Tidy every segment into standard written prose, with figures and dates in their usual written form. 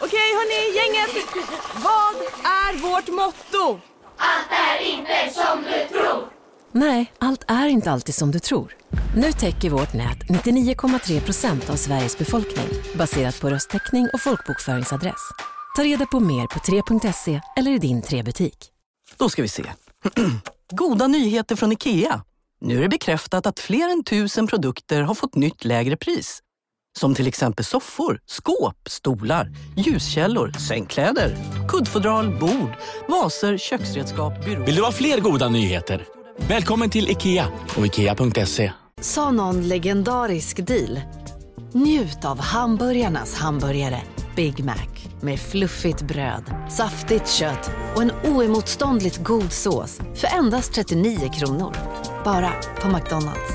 Okej, hörni, gänget. Vad är vårt motto? Allt är inte som du tror. Nej, allt är inte alltid som du tror. Nu täcker vårt nät 99,3% av Sveriges befolkning baserat på röstteckning och folkbokföringsadress. Ta reda på mer på 3.se eller i din 3-butik. Då ska vi se. Goda nyheter från IKEA. Nu är det bekräftat att fler än 1000 produkter har fått nytt lägre pris. Som till exempel soffor, skåp, stolar, ljuskällor, sängkläder, kuddfodral, bord, vaser, köksredskap, byråer. Vill du ha fler goda nyheter? Välkommen till IKEA och IKEA.se. Sa någon legendarisk deal. Njut av hamburgarnas hamburgare. Big Mac med fluffigt bröd, saftigt kött och en oemotståndligt god sås för endast 39 kronor. Bara på McDonald's.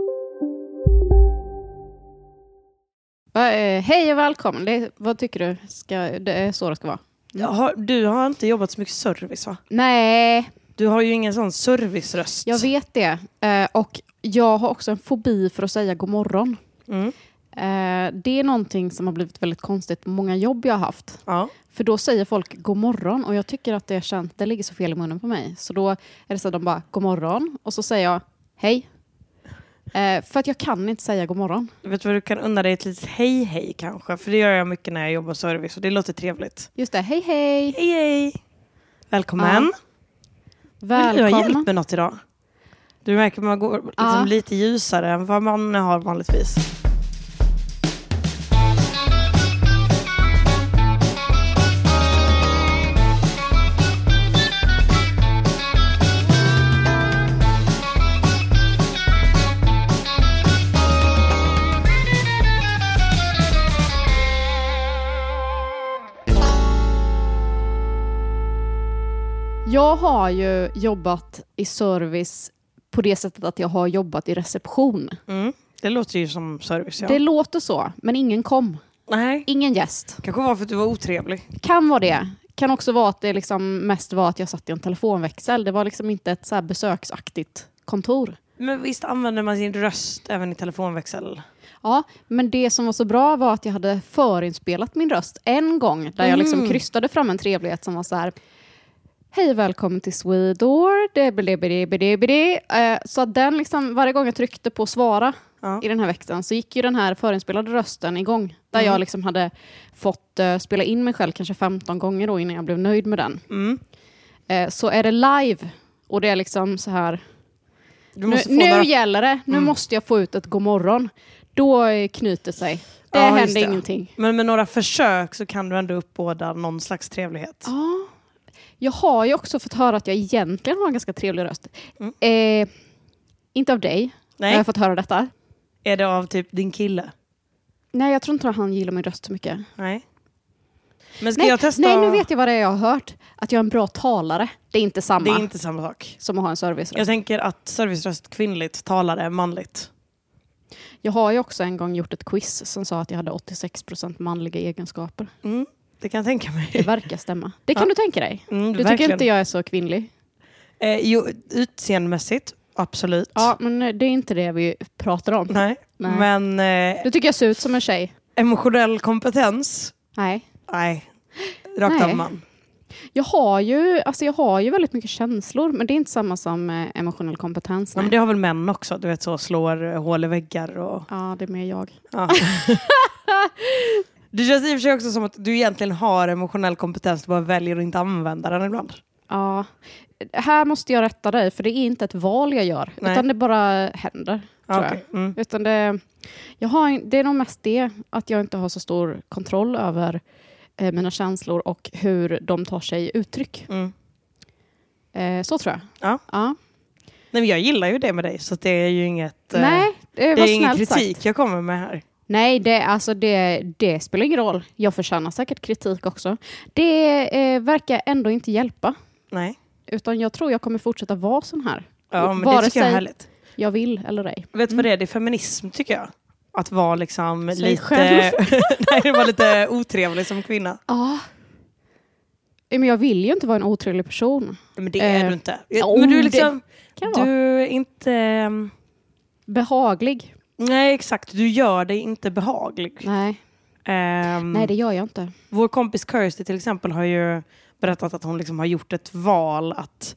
Hej och välkommen. Vad tycker du? Det är så det ska vara. Du har inte jobbat så mycket service, va? Nej. Du har ju ingen sån serviceröst. Jag vet det. Och jag har också en fobi för att säga god morgon. Det är någonting som har blivit väldigt konstigt på många jobb jag har haft. Ja. För då säger folk god morgon och jag tycker att det ligger så fel i munnen på mig. Så då är det så att de bara god morgon och så säger jag hej. För att jag kan inte säga god morgon. Vet du vad, du kan unna dig ett litet hej kanske. För det gör jag mycket när jag jobbar service och det låter trevligt. Just det, hej. Hej. Välkommen. Välkommen. Du har hjälpt med något idag. Du märker att man går liksom lite ljusare än vad man har vanligtvis. Jag har ju jobbat i service på det sättet att jag har jobbat i reception. Det låter ju som service, ja. Det låter så, men ingen kom. Nej. Ingen gäst. Kanske var för att du var otrevlig. Kan vara det. Kan också vara att det liksom mest var att jag satt i en telefonväxel. Det var liksom inte ett så här besöksaktigt kontor. Men visst använder man sin röst även i telefonväxel? Ja, men det som var så bra var att jag hade förinspelat min röst en gång. Där jag liksom krystade fram en trevlighet som var så här... Hej, välkommen till Swedor. Så att den liksom, varje gång jag tryckte på svara i den här växeln så gick ju den här förinspelade rösten igång. Där jag liksom hade fått spela in mig själv kanske 15 gånger då innan jag blev nöjd med den. Så är det live och det är liksom så här... Nu gäller det. Nu måste jag få ut ett god morgon. Då knyter sig. Det händer ingenting. Men med några försök så kan du ändå uppbåda någon slags trevlighet. Ja. Jag har ju också fått höra att jag egentligen har en ganska trevlig röst. Inte av dig. Nej. Jag har fått höra detta. Är det av typ din kille? Nej, jag tror inte att han gillar min röst så mycket. Nej. Men ska jag testa? Nej, nu vet jag vad det är jag har hört. Att jag är en bra talare. Det är inte samma. Det är inte samma sak. Som att ha en serviceröst. Jag tänker att serviceröst kvinnligt, talare manligt. Jag har ju också en gång gjort ett quiz som sa att jag hade 86% manliga egenskaper. Det kan jag tänka mig. Det verkar stämma. Det kan du tänka dig. Du verkligen. tycker inte jag är så kvinnlig? Jo, utseendemässigt, absolut. Ja, men det är inte det vi pratar om. Nej. Men... du tycker jag ser ut som en tjej. Emotionell kompetens? Nej. Rakt av man. Jag har ju väldigt mycket känslor, men det är inte samma som emotionell kompetens. Ja, men det har väl män också, du vet, så slår hål i väggar och... Ja, det är mer jag. Ja. Det känns i och för sig också som att du egentligen har emotionell kompetens, du bara väljer att inte använda den ibland. Ja, här måste jag rätta dig, för det är inte ett val jag gör. Nej. Utan det bara händer, tror jag. Utan det är nog mest det, att jag inte har så stor kontroll över mina känslor och hur de tar sig uttryck. Så tror jag. Ja. Nej, men jag gillar ju det med dig, så det är ju inget... Nej, det är ingen kritik sagt. Jag kommer med här. Nej, det spelar ingen roll. Jag förtjänar säkert kritik också. Det verkar ändå inte hjälpa. Nej. Utan jag tror jag kommer fortsätta vara sån här. Ja, men det tycker jag är härligt. Jag vill eller ej. Vet du vad det är? Det är feminism, tycker jag. Att vara liksom lite otrevlig som kvinna. Ja. Men jag vill ju inte vara en otrevlig person. Men det är du inte. Men du är liksom... Du är inte... behaglig. Nej, exakt. Du gör dig inte behaglig. Nej. Nej, det gör jag inte. Vår kompis Kirsty till exempel har ju berättat att hon liksom har gjort ett val att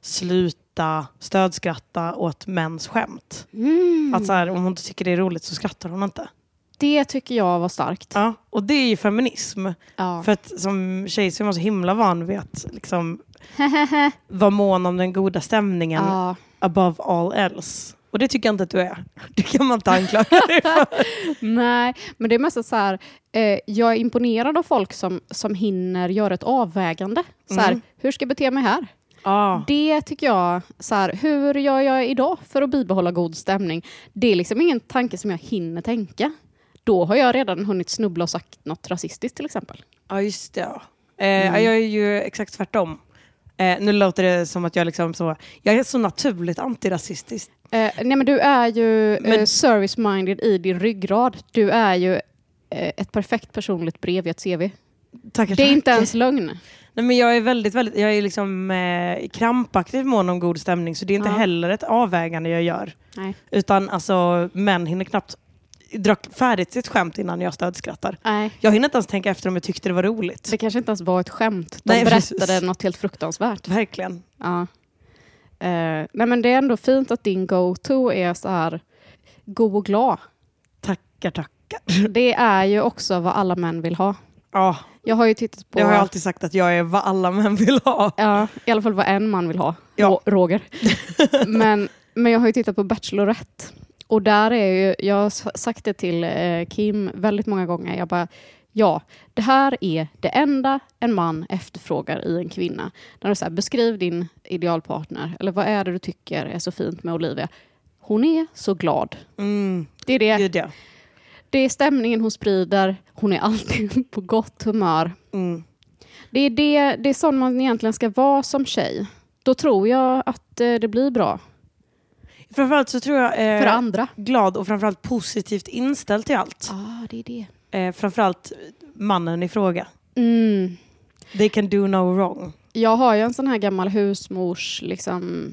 sluta stödskratta åt mäns skämt. Att så här, om hon inte tycker det är roligt så skrattar hon inte. Det tycker jag var starkt. Ja, och det är ju feminism. Ja. För att som tjej så är man så himla van vid att liksom vara mån om den goda stämningen above all else. Och det tycker jag inte att du är. Det kan man inte anklaga dig för. Nej, men det är mest så här, jag är imponerad av folk som hinner göra ett avvägande. Så här, hur ska jag bete mig här? Det tycker jag, så här, hur gör jag idag för att bibehålla god stämning? Det är liksom ingen tanke som jag hinner tänka. Då har jag redan hunnit snubbla och sagt något rasistiskt till exempel. Ja, just det. Jag är ju exakt tvärtom. Nu låter det som att jag liksom så... Jag är så naturligt antirasistisk. Nej, men du är ju service-minded i din ryggrad. Du är ju ett perfekt personligt brev i ett CV. Tackar. Det är inte ens lögn. Nej, men jag är väldigt, jag är liksom krampaktigt mån om god stämning. Så det är inte heller ett avvägande jag gör. Nej. Utan alltså, män hinner knappt dra färdigt sitt skämt innan jag stödskrattar. Nej. Jag hinner inte ens tänka efter om jag tyckte det var roligt. Det kanske inte ens var ett skämt. De berättade något helt fruktansvärt. Verkligen. Ja. Nej, men det är ändå fint att din go-to är så här god och glad. Tackar. Det är ju också vad alla män vill ha. Ja. Jag har ju tittat på... Jag har alltid sagt att jag är vad alla män vill ha. Ja, i alla fall vad en man vill ha. Ja. Roger. men jag har ju tittat på Bachelorette. Och där är ju, jag har sagt det till Kim väldigt många gånger. Jag bara, det här är det enda en man efterfrågar i en kvinna. När du så här, beskriv din idealpartner. Eller vad är det du tycker är så fint med Olivia? Hon är så glad. Det är det. Det. Det är stämningen hon sprider. Hon är alltid på gott humör. Det är sån man egentligen ska vara som tjej. Då tror jag att det blir bra. Framförallt så tror jag för andra. Glad och framförallt positivt inställd till allt. Det är det. Framförallt mannen i fråga. They can do no wrong. Jag har ju en sån här gammal husmors liksom,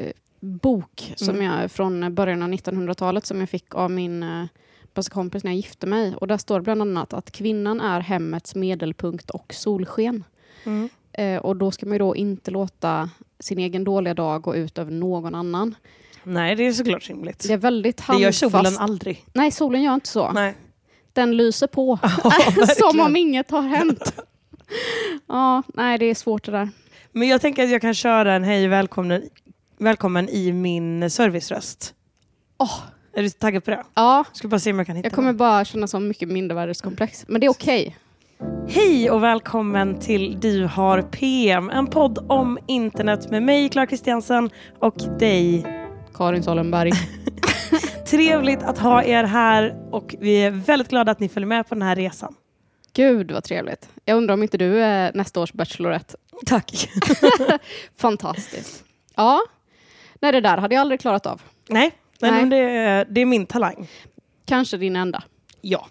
bok som jag från början av 1900-talet som jag fick av min bästa kompis när jag gifte mig. Och där står bland annat att kvinnan är hemmets medelpunkt och solsken. Och då ska man ju då inte låta sin egen dåliga dag gå ut över någon annan. Nej, det är såklart rimligt. Det är väldigt handfast. Det gör solen aldrig. Nej, solen gör inte så. Nej. Den lyser på. Som om inget har hänt. Nej, det är svårt det där. Men jag tänker att jag kan köra en hej välkommen i min serviceröst. Är du taggad på det? Ja. Ska bara se om jag kan hitta Jag kommer bara känna så mycket mindervärdeskomplex. Men det är okej. Hej och välkommen till Du har PM. En podd om internet med mig, Clara Kristiansen, och dig, Karin Solenberg. Trevligt att ha er här och vi är väldigt glada att ni följer med på den här resan. Gud vad trevligt. Jag undrar om inte du är nästa års Bachelorette. Tack. Fantastiskt. Ja. Nej, det där hade jag aldrig klarat av. Nej. Men det är min talang. Kanske din enda. Ja.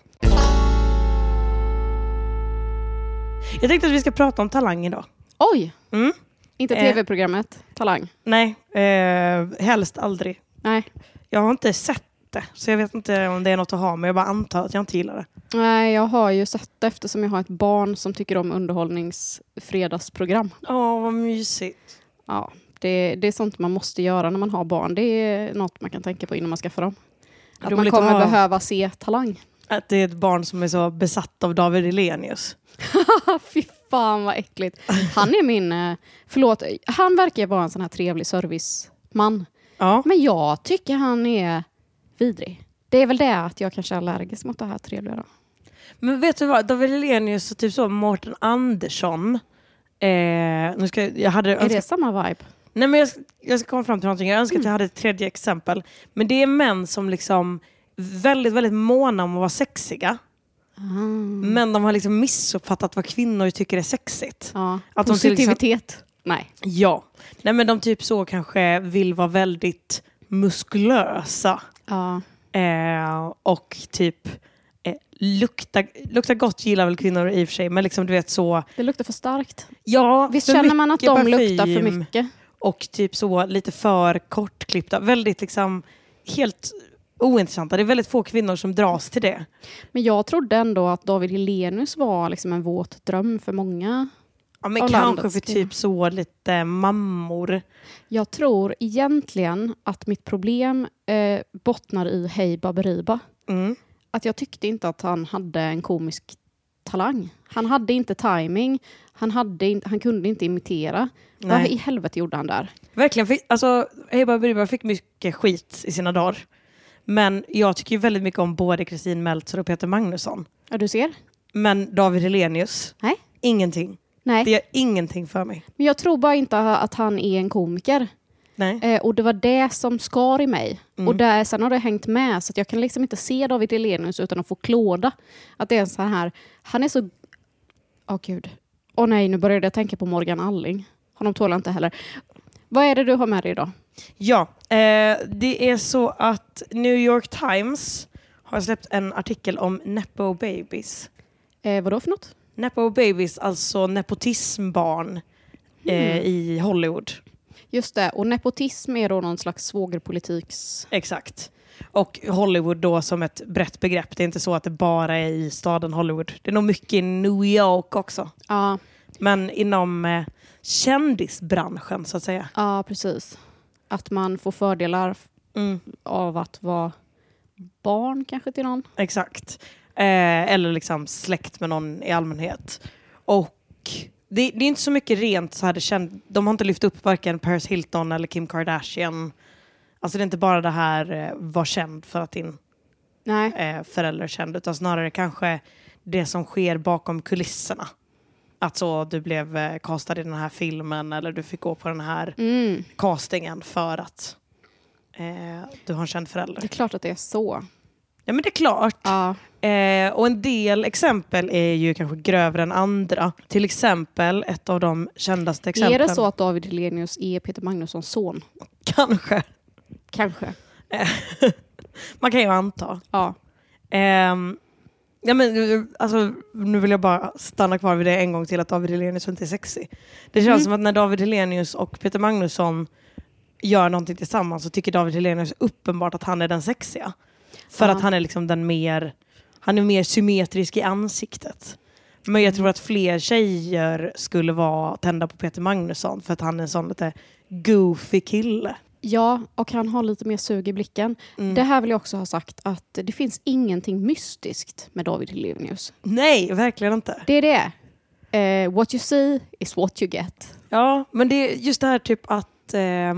Jag tänkte att vi ska prata om talang idag. Oj! Inte tv-programmet Talang. Nej, helst aldrig. Nej. Jag har inte sett det, så jag vet inte om det är något att ha, men jag bara antar att jag inte gillar det. Nej, jag har ju sett det eftersom jag har ett barn som tycker om underhållningsfredagsprogram. Vad mysigt. Ja, det är sånt man måste göra när man har barn. Det är något man kan tänka på innan man skaffar dem. Att man kommer behöva se Talang. Att det är ett barn som är så besatt av David Hellenius. Fy fan vad äckligt. Han är min, han verkar vara en sån här trevlig serviceman. Ja. Men jag tycker han är vidrig. Det är väl det att jag kanske är allergisk mot det här trevliga då. Men vet du vad, David Hellenius och typ så Mårten Andersson. Är det samma vibe? Nej, men jag ska komma fram till någonting. Jag önskar att jag hade ett tredje exempel. Men det är män som liksom väldigt, väldigt måna om att vara sexiga. Men de har liksom missuppfattat vad kvinnor tycker är sexigt. Ja. Att positivitet? Nej. Ja. Nej, men de typ så kanske vill vara väldigt muskulösa. Ja. Och typ lukta gott gillar väl kvinnor i och för sig. Men liksom du vet så... Det luktar för starkt. Ja. Visst känner man att de luktar för mycket? Och typ så lite för kortklippta. Väldigt liksom helt ointressanta. Det är väldigt få kvinnor som dras till det. Men jag trodde ändå att David Hellenius var liksom en våt dröm för många. Ja, men kanske för typ så lite mammor. Jag tror egentligen att mitt problem bottnar i Hey Baberiba. Att jag tyckte inte att han hade en komisk talang. Han hade inte timing. Han kunde inte imitera. Nej. Vad i helvete gjorde han där? Verkligen. Hey Baberiba fick mycket skit i sina dagar. Men jag tycker ju väldigt mycket om både Kristin Meltzer och Peter Magnusson. Ja, du ser. Men David Hellenius, nej. Ingenting. Nej. Det gör ingenting för mig. Men jag tror bara inte att han är en komiker. Nej. Och det var det som skar i mig. Och sen har det hängt med. Så att jag kan liksom inte se David Hellenius utan att få klåda. Att det är en sån här... Han är så... Gud. Nej, nu började jag tänka på Morgan Alling. Honom tål jag inte heller. Vad är det du har med dig idag? Ja, det är så att New York Times har släppt en artikel om Nepo Babies. Vadå för något? Nepo Babies, alltså nepotismbarn i Hollywood. Just det, och nepotism är då någon slags svågerpolitiks... Exakt. Och Hollywood då som ett brett begrepp. Det är inte så att det bara är i staden Hollywood. Det är nog mycket i New York också. Ja. Men inom kändisbranschen så att säga. Ja, precis. Att man får fördelar av att vara barn kanske till någon. Exakt. Eller liksom släkt med någon i allmänhet. Och det är inte så mycket rent så här de har inte lyft upp varken Paris Hilton eller Kim Kardashian. Alltså det är inte bara det här var känd för att din förälder är känd, utan snarare kanske det som sker bakom kulisserna. Att så du blev castad i den här filmen eller du fick gå på den här castingen för att du har en känd förälder. Det är klart att det är så. Ja, men det är klart. Ja. Och en del exempel är ju kanske grövre än andra. Till exempel, ett av de kändaste exemplen. Är det så att David Hellenius är Peter Magnussons son? Kanske. Man kan ju anta. Ja. Ja, men alltså, nu vill jag bara stanna kvar vid det en gång till, att David Hellenius inte är sexy. Det känns som att när David Hellenius och Peter Magnusson gör någonting tillsammans så tycker David Hellenius uppenbart att han är den sexiga. För att han är liksom han är mer symmetrisk i ansiktet. Men jag tror att fler tjejer skulle vara tända på Peter Magnusson för att han är en sån lite goofy kille. Ja, och han har lite mer sug i blicken. Det här vill jag också ha sagt, att det finns ingenting mystiskt med David Hellenius. Nej, verkligen inte. Det är det. What you see is what you get. Ja, men det är just det här typ att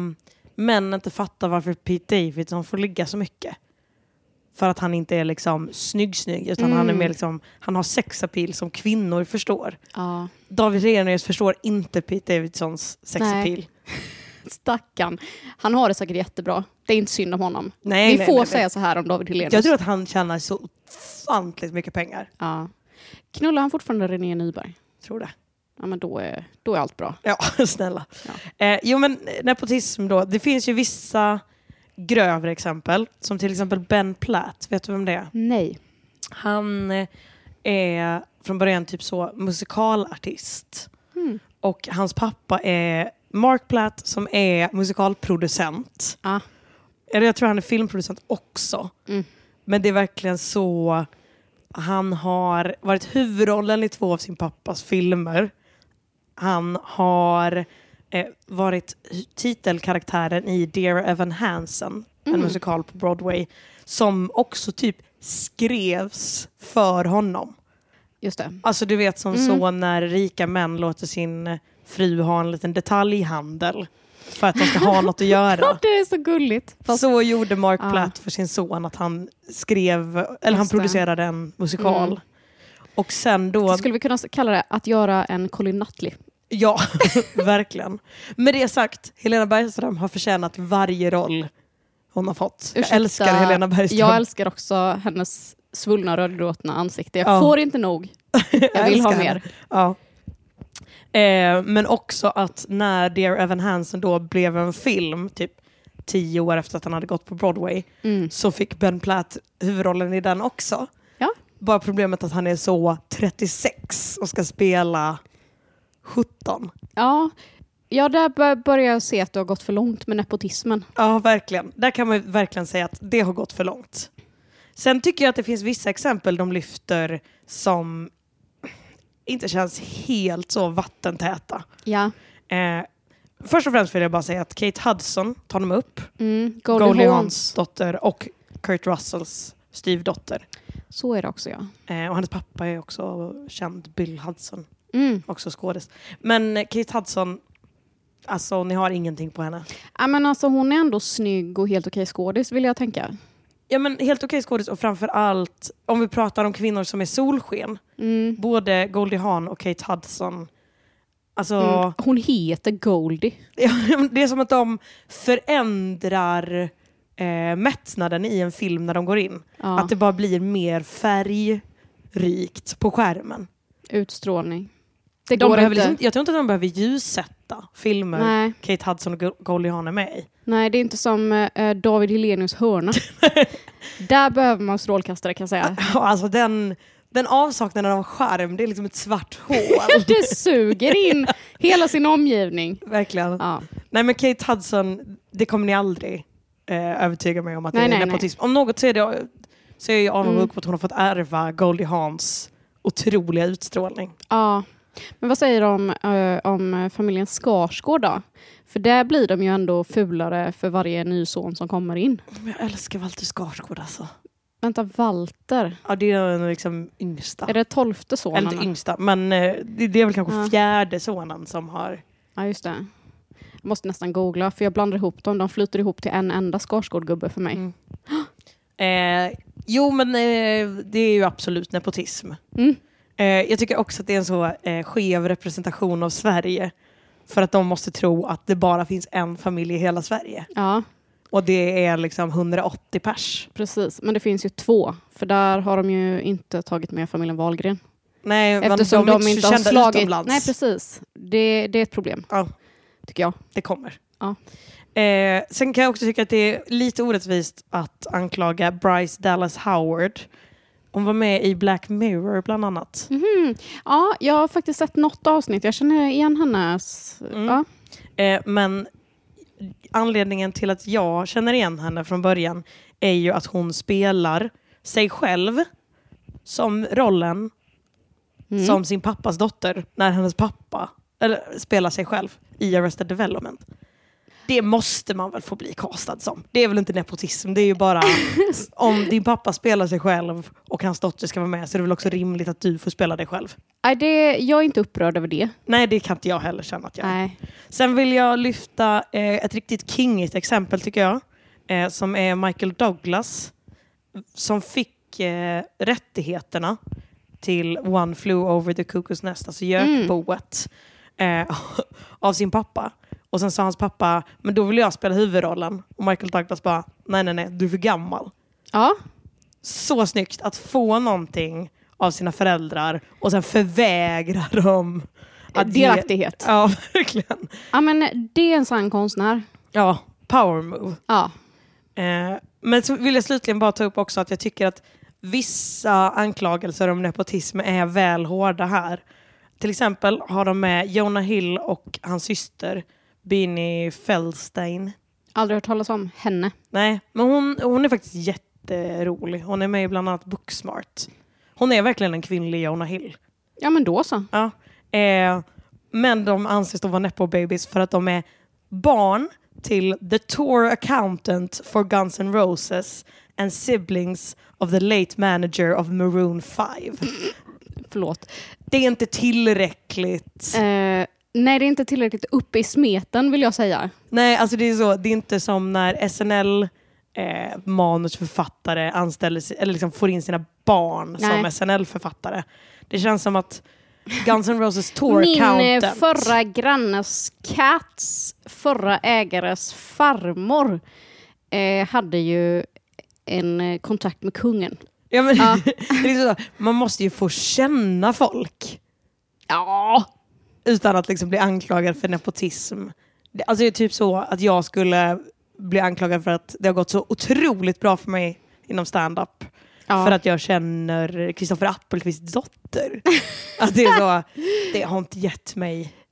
män inte fattar varför Pete Davidson får ligga så mycket. För att han inte är liksom snygg utan han är mer liksom, han har sexappeal som kvinnor förstår. Ja. David Hellenius förstår inte Pete Davidsons sexappeal. Stackarn. Han har det säkert jättebra. Det är inte synd om honom. Nej, vi får säga så här om David Hellenius. Jag tror att han tjänar så ofantligt mycket pengar. Ja. Knullar han fortfarande René Nyberg? Tror det. Ja, men då är allt bra. Ja, snälla. Ja. Jo, men nepotism då. Det finns ju vissa grövre exempel. Som till exempel Ben Platt. Vet du vem det är? Nej. Han är från början typ så musikalartist. Och hans pappa är Mark Platt som är musikalproducent. Jag tror han är filmproducent också. Men det är verkligen så. Han har varit huvudrollen i 2 av sin pappas filmer. Han har varit titelkaraktären i Dear Evan Hansen. En musikal på Broadway. Som också typ skrevs för honom. Just det. Alltså du vet som så när rika män låter sin fru ha en liten detaljhandel för att de ska ha något att göra. Det är så gulligt. Så gjorde Mark Platt för sin son, att han skrev, eller han producerade en musikal. Och sen då... Skulle vi kunna kalla det att göra en Colin Nutley? Ja, verkligen. Med det sagt, Helena Bergström har förtjänat varje roll hon har fått. Jag älskar Helena Bergström. Jag älskar också hennes svullna rödgråtna ansikte. Jag får inte nog. Jag vill ha mer. Ja. Men också att när Dear Evan Hansen då blev en film typ 10 år efter att han hade gått på Broadway så fick Ben Platt huvudrollen i den också. Ja. Bara problemet att han är så 36 och ska spela 17. Ja, Ja, där börjar jag se att det har gått för långt med nepotismen. Ja, verkligen. Där kan man verkligen säga att det har gått för långt. Sen tycker jag att det finns vissa exempel de lyfter som inte känns helt så vattentäta. Ja. Först och främst vill jag bara säga att Kate Hudson tar de upp. Goldie Hawns dotter och Kurt Russells styvdotter. Så är det också, ja. Och hennes pappa är också känd, Bill Hudson. Också skådis. Men Kate Hudson, alltså ni har ingenting på henne. Ja, men alltså hon är ändå snygg och helt okej skådis, vill jag tänka. Ja, men helt okej skådis, och framförallt om vi pratar om kvinnor som är solsken. Både Goldie Hawn och Kate Hudson. Alltså, hon heter Goldie. Ja, det är som att de förändrar mättnaden i en film när de går in. Ja. Att det bara blir mer färgrikt på skärmen. Utstrålning. Jag tror inte att de behöver ljussätta filmer. Nej. Kate Hudson och Goldie Hawn är med i. Nej, det är inte som David Hellenius hörna. Där behöver man strålkastare, kan jag säga. Alltså den avsaknaden av skärm, det är liksom ett svart hål. Det suger in hela sin omgivning. Verkligen. Ja. Nej, men Kate Hudson, det kommer ni aldrig övertyga mig om att det är nepotism. Om något så är jag avundsjuk på att hon har fått ärva Goldie Hawns otroliga utstrålning. Ja. Men vad säger de om familjen Skarsgård då? För där blir de ju ändå fulare för varje ny son som kommer in. Jag älskar Walter Skarsgård alltså. Vänta, Walter? Ja, det är liksom yngsta. Är det 12:e sonen? Eller inte yngsta, men det är väl kanske 4:e sonen som har... Ja, just det. Jag måste nästan googla, för jag blandar ihop dem. De flyter ihop till en enda Skarsgård-gubbe för mig. Jo, men det är ju absolut nepotism. Jag tycker också att det är en så skev representation av Sverige. För att de måste tro att det bara finns en familj i hela Sverige. Ja. Och det är liksom 180 pers. Precis, men det finns ju 2. För där har de ju inte tagit med familjen Wahlgren. Nej, eftersom de inte har slagit utomlands. Nej, precis. Det är ett problem. Ja. Tycker jag. Det kommer. Ja. Sen kan jag också tycka att det är lite orättvist att anklaga Bryce Dallas Howard. Hon var med i Black Mirror bland annat. Ja, jag har faktiskt sett något avsnitt. Jag känner igen hennes... Ja. Men anledningen till att jag känner igen henne från början är ju att hon spelar sig själv som rollen som sin pappas dotter när hennes pappa spelar sig själv i Arrested Development. Det måste man väl få bli castad som. Det är väl inte nepotism. Det är ju bara om din pappa spelar sig själv och hans dotter ska vara med, så är det väl också rimligt att du får spela dig själv. Jag är inte upprörd över det. Nej, det kan inte jag heller känna att jag är. Nej. Sen vill jag lyfta ett riktigt kingigt exempel tycker jag. Som är Michael Douglas. Som fick rättigheterna till One Flew Over the Cuckoo's Nest, alltså gökboet, av sin pappa. Och sen sa hans pappa, men då vill jag spela huvudrollen. Och Michael Douglas bara, nej, du är för gammal. Ja. Så snyggt att få någonting av sina föräldrar och sen förvägra dem delaktighet. Ja, verkligen. Ja, men det är en sann konstnär. Ja, power move. Ja. Men så vill jag slutligen bara ta upp också att jag tycker att vissa anklagelser om nepotism är väl hårda här. Till exempel har de med Jonah Hill och hans syster Beanie Feldstein. Aldrig hört talas om henne. Nej, men hon är faktiskt jätterolig. Hon är med i bland annat Booksmart. Hon är verkligen en kvinnlig Jonah Hill. Ja, men då så. Ja. Men de anses då vara nepo babies för att de är barn till the tour accountant for Guns N' Roses and siblings of the late manager of Maroon 5. Förlåt. Det är inte tillräckligt. Nej, det är inte tillräckligt uppe i smeten, vill jag säga. Nej, alltså det är så. Det är inte som när SNL manusförfattare anställer eller liksom får in sina barn som SNL-författare. Det känns som att Guns N' Roses tour accountant. Min förra grannes Cats förra ägares farmor hade ju en kontakt med kungen. Ja, men det är så, man måste ju få känna folk. Ja. Utan att liksom bli anklagad för nepotism. Alltså det är typ så att jag skulle bli anklagad för att det har gått så otroligt bra för mig inom stand-up. Ja. För att jag känner Kristoffer Appelqvists dotter. Att det är så, det har inte gett mig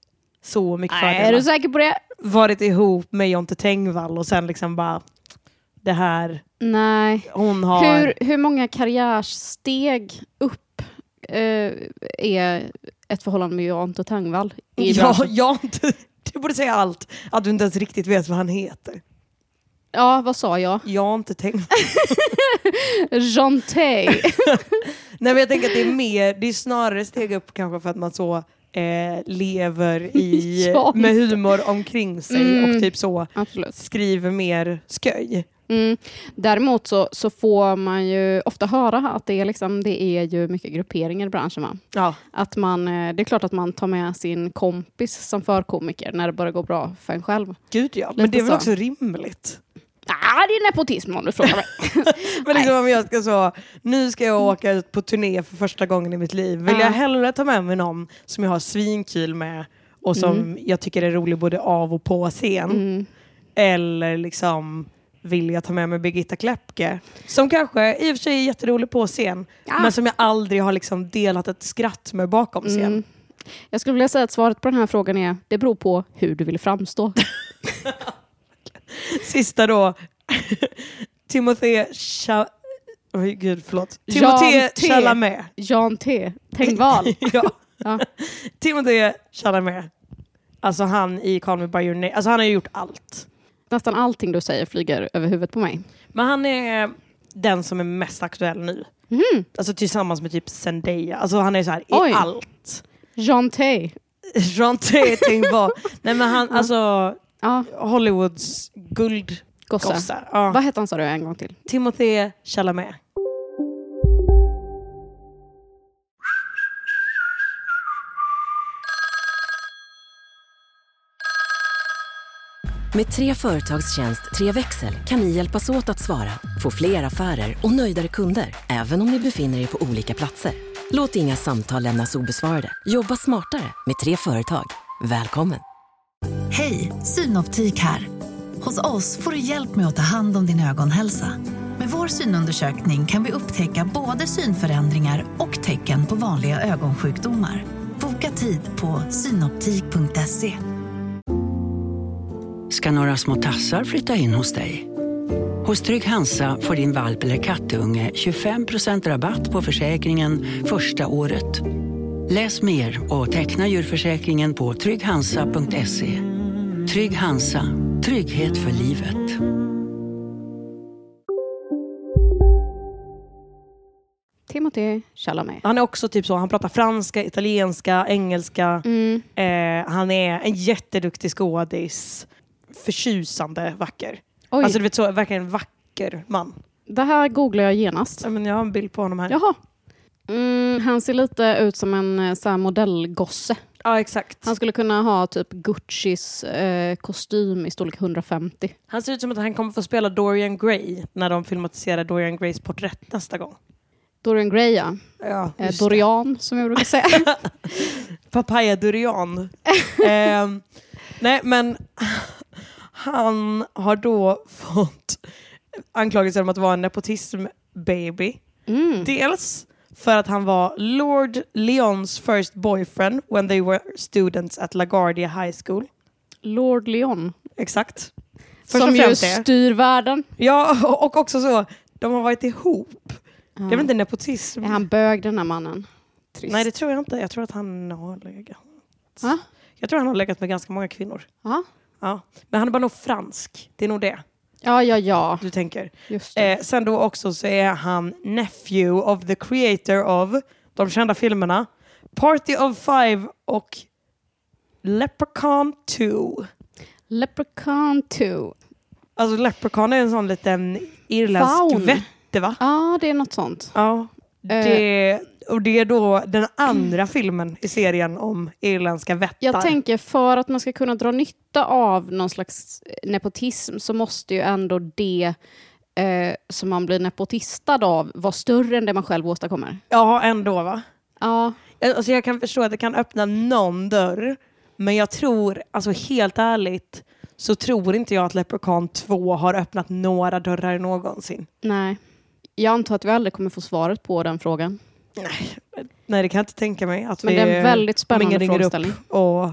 så mycket Nej, fördelar. är du säker på det? Varit ihop med Jonte Tengvall och sen liksom bara det här. Nej. Hon har... Hur många karriärsteg upp är ett förhållande med Jonte Tengvall? Du borde säga allt. Att du inte ens riktigt vet vad han heter. Ja, vad sa jag? Jonte Tengvall. Jonte. Nej, men jag tänker att det är snarare steg upp kanske för att man så lever med humor omkring sig och typ så skriver mer sköj. Däremot så får man ju ofta höra att det är ju mycket grupperingar i branschen. Va? Ja. Att det är klart att man tar med sin kompis som förkomiker när det börjar gå bra för en själv. Gud ja, men det är väl också rimligt. Det är nepotism om du frågar mig. Men liksom om jag ska nu ska jag åka ut på turné för första gången i mitt liv. Vill jag hellre ta med mig någon som jag har svinkul med och som jag tycker är rolig både av och på scen. Eller liksom vill jag ta med mig Birgitta Kläppke som kanske i och för sig är jätterolig på scen men som jag aldrig har liksom delat ett skratt med bakom scen. Jag skulle vilja säga att svaret på den här frågan är det beror på hur du vill framstå. Sista då. Timothée Chalamet. Jan T. Tengvall. Ja. Timothée Chalamet. Alltså han i Call Me By Your Name. Alltså han har ju gjort allt. Nästan allting du säger flyger över huvudet på mig. Men han är den som är mest aktuell nu. Alltså tillsammans med typ Zendaya. Alltså han är så här i allt. Jan T. Tengvall. Nej men han alltså Hollywoods guldgosse. Ja. Vad heter han sa du en gång till? Timothée Chalamet. Med 3 företagstjänst, 3 växel kan ni hjälpas åt att svara, få fler affärer och nöjdare kunder, även om ni befinner er på olika platser. Låt inga samtal lämnas obesvarade. Jobba smartare med 3 företag. Välkommen! Hej, Synoptik här. Hos oss får du hjälp med att ta hand om din ögonhälsa. Med vår synundersökning kan vi upptäcka både synförändringar och tecken på vanliga ögonsjukdomar. Boka tid på synoptik.se. Ska några små tassar flytta in hos dig? Hos Trygg Hansa får din valp eller kattunge 25% rabatt på försäkringen första året. Läs mer och teckna djurförsäkringen på trygghansa.se. Trygg Hansa, trygghet för livet. Timothée Chalamet. Han är också typ så, han pratar franska, italienska, engelska. Han är en jätteduktig skådis. Förtjusande vacker. Oj. Alltså du vet så, verkligen en vacker man. Det här googlar jag genast. Ja, men jag har en bild på honom här. Jaha. Han ser lite ut som en så här modellgosse. Ja, exakt. Han skulle kunna ha typ Guccis kostym i storlek 150. Han ser ut som att han kommer få spela Dorian Gray när de filmatiserar Dorian Grays porträtt nästa gång. Dorian Gray, ja. Dorian, som jag brukar säga. Papaya Dorian. Nej, men han har då fått anklagelser om att vara en nepotism-baby. Dels för att han var Lord Leons first boyfriend when they were students at LaGuardia High School. Lord Leon. Exakt. Som ju styr världen. Ja, och också så, de har varit ihop. Det är väl inte nepotism? Är han bög, den här mannen? Trist. Nej, det tror jag inte. Jag tror att han har legat. Ha? Jag tror han har legat med ganska många kvinnor. Ha? Ja. Men han är bara nog fransk. Det är nog det. Ja. Du tänker. Just det. Sen då också så är han nephew of the creator of de kända filmerna Party of Five och Leprechaun 2. Leprechaun 2. Alltså Leprechaun är en sån liten irländsk vätte, va? Ja, det är något sånt. Ja. Det är då den andra filmen i serien om irländska vättar. Jag tänker för att man ska kunna dra nytta av någon slags nepotism så måste ju ändå det som man blir nepotistad av vara större än det man själv åstadkommer. Ja, ändå, va? Ja. Alltså jag kan förstå att det kan öppna någon dörr, men jag tror, alltså helt ärligt, så tror inte jag att Leprechaun 2 har öppnat några dörrar någonsin. Nej. Jag antar att vi aldrig kommer få svaret på den frågan. Nej, det kan jag inte tänka mig. Att men det är en väldigt spännande frågeställning. Och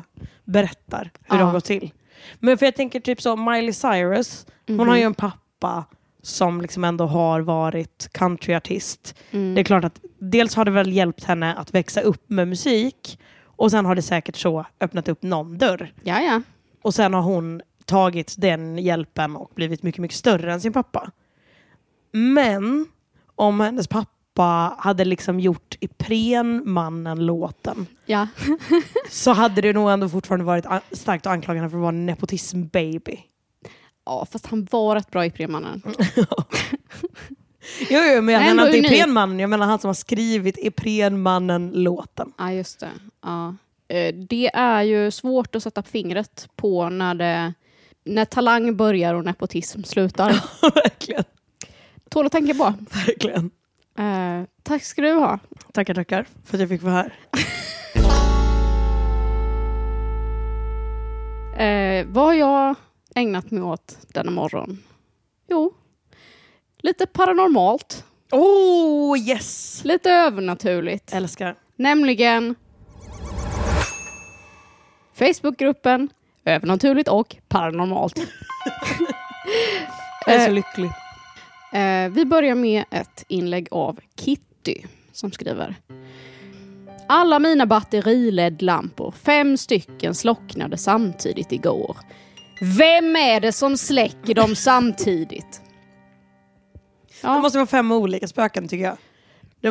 berättar hur det har gått till. Men för jag tänker typ så, Miley Cyrus, hon har ju en pappa som liksom ändå har varit countryartist. Det är klart att dels har det väl hjälpt henne att växa upp med musik, och sen har det säkert så öppnat upp någon dörr. Ja. Och sen har hon tagit den hjälpen och blivit mycket, mycket större än sin pappa. Men om hennes pappa hade liksom gjort Iprenmannen-låten så hade det nog ändå fortfarande varit starkt att anklaga henne för att vara en nepotism-baby. Ja, fast han var rätt bra i Iprenmannen. Jo, men jag menar inte Iprenmannen. Jag menar han som har skrivit Iprenmannen-låten. Ja, just det. Ja. Det är ju svårt att sätta fingret på när talang börjar och nepotism slutar. Verkligen. Tål att tänka på. Verkligen. Tack ska du ha. Tackar för att jag fick vara här. Vad har jag ägnat mig åt denna morgon? Jo, lite paranormalt. Oh, yes! Lite övernaturligt. Älskar. Nämligen Facebookgruppen Övernaturligt och paranormalt. Jag är så lycklig. Vi börjar med ett inlägg av Kitty som skriver: alla mina batteriledlampor, 5 stycken, slocknade samtidigt igår. Vem är det som släcker dem samtidigt? Ja. Det måste vara 5 olika spöken, tycker jag. Det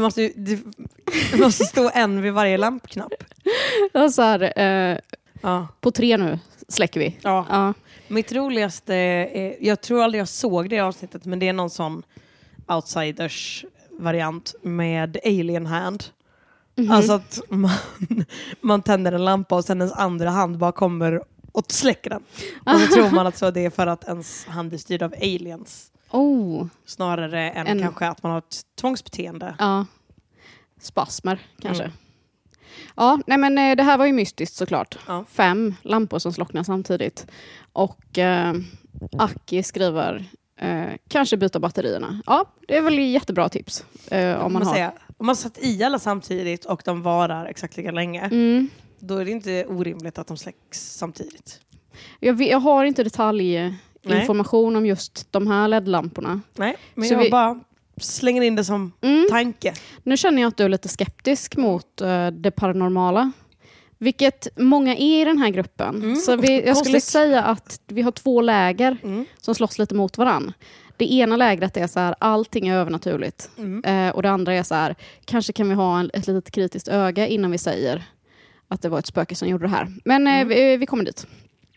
måste stå en vid varje lampknapp. Så här, på 3 nu släcker vi. Ja. Mitt roligaste är, jag tror aldrig jag såg det avsnittet, men det är någon sån outsiders variant med alien hand. Alltså att man tänder en lampa och sen ens andra hand bara kommer och släcker den. Och så tror man att så det är för att ens hand är styrd av aliens. Snarare än kanske att man har ett tvångsbeteende. Ja. Spasmer kanske. Ja, nej men det här var ju mystiskt såklart. 5 lampor som slocknar samtidigt. Och Aki skriver kanske byta batterierna. Ja, det är väl jättebra tips. Om man satt i alla samtidigt och de varar exakt lika länge, då är det inte orimligt att de släcks samtidigt. Jag har inte detaljinformation om just de här LED-lamporna. Nej, men så jag bara slänger in det som tanke. Nu känner jag att du är lite skeptisk mot det paranormala. Vilket många är i den här gruppen. Så jag skulle säga att vi har 2 läger som slåss lite mot varann. Det ena lägret är så här, allting är övernaturligt. Och det andra är så här, kanske kan vi ha ett litet kritiskt öga innan vi säger att det var ett spöke som gjorde det här. Men vi kommer dit.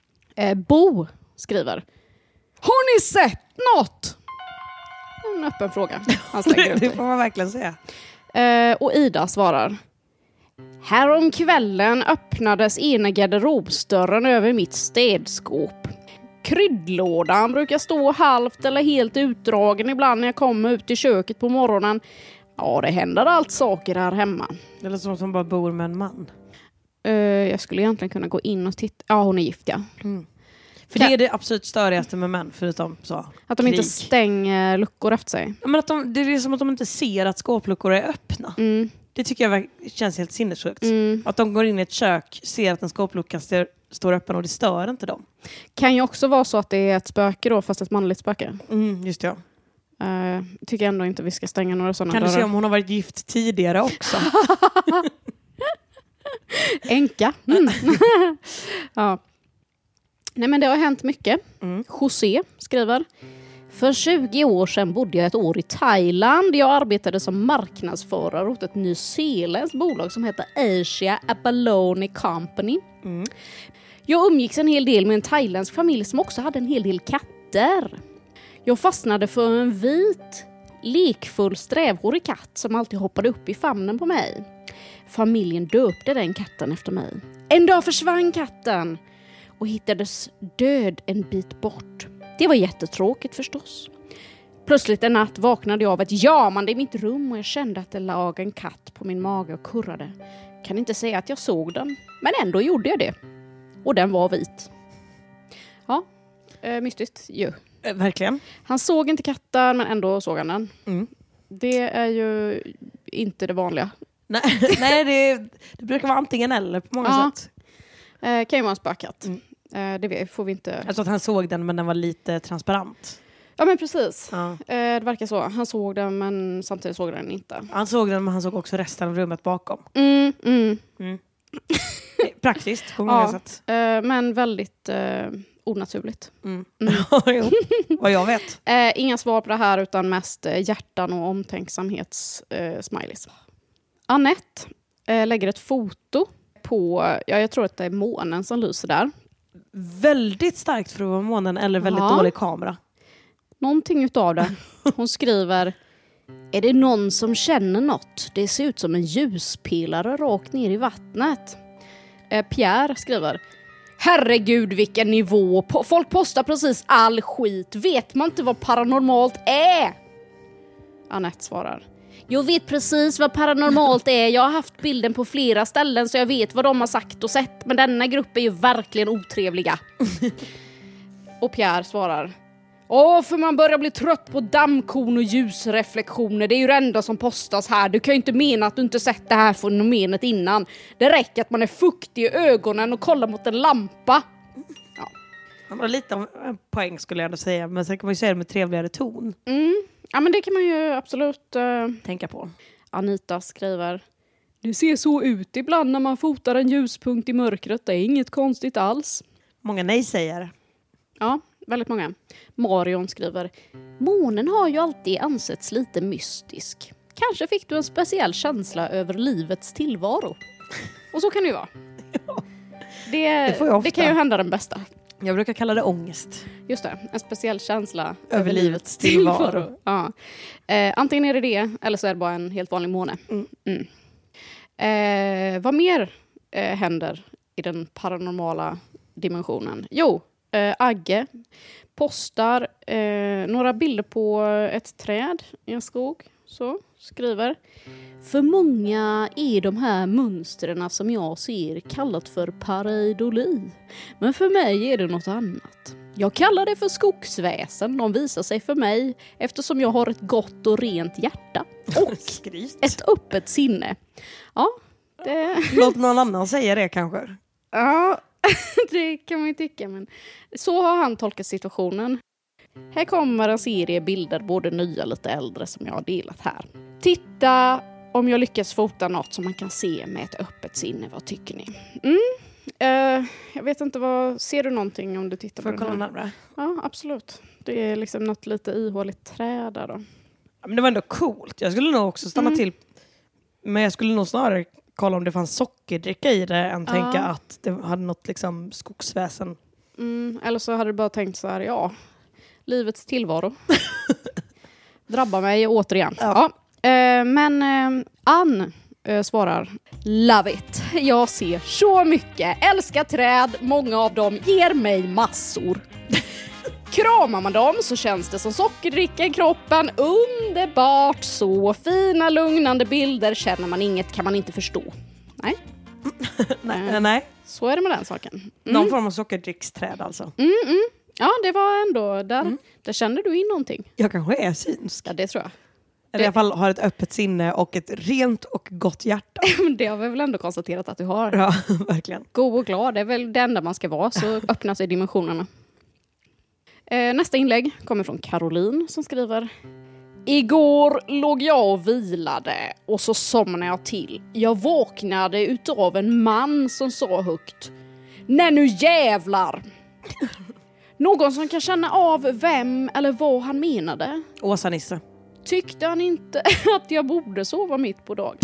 Bo skriver: har ni sett något? En öppen fråga. Det får man verkligen säga. Och Ida svarar: härom kvällen öppnades ena garderobsdörren över mitt städskåp. Kryddlådan brukar stå halvt eller helt utdragen ibland när jag kommer ut i köket på morgonen. Ja, det händer allt saker här hemma. Det är som bara bor med en man. Jag skulle egentligen kunna gå in och titta. Ja, hon är gift, ja. För det är det absolut störigaste med män, förutom så att de krig. inte stänger luckor efter sig. Ja, men att det är som att de inte ser att skåpluckor är öppna. Det tycker jag känns helt sinnessjukt. Att de går in i ett kök, ser att en skåplucka står öppen och det stör inte dem. Kan ju också vara så att det är ett spöke då, fast ett manligt spöke. Just det, ja. Tycker ändå inte vi ska stänga några sådana dörrar. Kan du se om hon har varit gift tidigare också? Enka. Ja. Nej, men det har hänt mycket. José skriver: för 20 år sedan bodde jag ett år i Thailand. Jag arbetade som marknadsförare åt ett nyzeeländskt bolag som heter Asia Abalone Company. Jag umgicks en hel del med en thailändsk familj som också hade en hel del katter. Jag fastnade för en vit, lekfull, strävhårig katt som alltid hoppade upp i famnen på mig. Familjen döpte den katten efter mig. En dag försvann katten och hittades död en bit bort. Det var jättetråkigt förstås. Plötsligt en natt vaknade jag av ett jamande i mitt rum och jag kände att det låg en katt på min mage och kurrade. Kan inte säga att jag såg den, men ändå gjorde jag det. Och den var vit. Ja, mystiskt ju. Verkligen. Han såg inte katten, men ändå såg han den. Det är ju inte det vanliga. Nej, det brukar vara antingen eller på många sätt. Kan ju vara en spökkatt. Det får vi inte... Alltså att han såg den men den var lite transparent. Ja men precis. Ja. Det verkar så. Han såg den men samtidigt såg den inte. Han såg den men han såg också resten av rummet bakom. Praktiskt på många sätt. Men väldigt onaturligt. Vad jag vet. Inga svar på det här utan mest hjärtan och omtänksamhets-smileys. Annette lägger ett foto på, jag tror att det är månen som lyser där. Väldigt starkt för att vara månen eller väldigt dålig kamera. Någonting utav det. Hon skriver: är det någon som känner något? Det ser ut som en ljuspelare rakt ner i vattnet. Pierre skriver: herregud vilken nivå. Folk postar precis all skit. Vet man inte vad paranormalt är? Annette svarar: jag vet precis vad paranormalt är. Jag har haft bilden på flera ställen så jag vet vad de har sagt och sett. Men denna grupp är ju verkligen otrevliga. Och Pierre svarar: för man börjar bli trött på dammkorn och ljusreflektioner. Det är ju det enda som postas här. Du kan ju inte mena att du inte sett det här fenomenet innan. Det räcker att man är fuktig i ögonen och kollar mot en lampa. Ja. Det var lite av en poäng skulle jag ändå säga. Men sen kan man ju säga det med trevligare ton. Ja men det kan man ju absolut tänka på. Anita skriver: det ser så ut ibland när man fotar en ljuspunkt i mörkret. Det är inget konstigt alls. Många nej säger. Ja, väldigt många. Marion skriver: månen har ju alltid ansetts lite mystisk. Kanske fick du en speciell känsla över livets tillvaro. Och så kan det ju vara. Det kan ju hända den bästa. Jag brukar kalla det ångest. Just det, en speciell känsla över livets tillvaro. Ja. Antingen är det eller så är det bara en helt vanlig måne. Vad mer händer i den paranormala dimensionen? Jo, Agge postar några bilder på ett träd i en skog. Så skriver: för många är de här mönstren som jag ser kallat för pareidoli. Men för mig är det något annat. Jag kallar det för skogsväsen. De visar sig för mig eftersom jag har ett gott och rent hjärta. Och ett öppet sinne. Ja, låt någon annan säga det kanske. Ja, det kan man ju tycka. Men så har han tolkat situationen. Här kommer en serie bilder, både nya och lite äldre, som jag har delat här. Titta om jag lyckas fota något som man kan se med ett öppet sinne. Vad tycker ni? Jag vet inte, ser du någonting om du tittar på den här? Ja, absolut. Det är liksom något lite ihåligt träd där då. Ja, men det var ändå coolt. Jag skulle nog också stanna till. Men jag skulle nog snarare kolla om det fanns sockerdricka i det än tänka att det hade något liksom skogsväsen. Eller så hade du bara tänkt så här, livets tillvaro. Drabbar mig återigen. Ja. Men Ann svarar: love it. Jag ser så mycket. Älskar träd. Många av dem ger mig massor. Kramar man dem så känns det som sockerdricka i kroppen. Underbart. Så fina lugnande bilder. Känner man inget kan man inte förstå. Nej. Nej. Så är det med den saken. Någon form av sockerdricksträd alltså. Ja, det var ändå där kände du in någonting. Jag kanske är synsk. Ja, det tror jag. Eller i alla fall har ett öppet sinne och ett rent och gott hjärta. Det har vi väl ändå konstaterat att du har. Ja, verkligen. God och glad, det är väl det enda man ska vara, så öppnar sig dimensionerna. Nästa inlägg kommer från Caroline som skriver: igår låg jag och vilade och så somnade jag till. Jag vaknade utav en man som sa högt: nej nu jävlar! Någon som kan känna av vem eller vad han menade? Åsa Nisse. Tyckte han inte att jag borde sova mitt på dagen?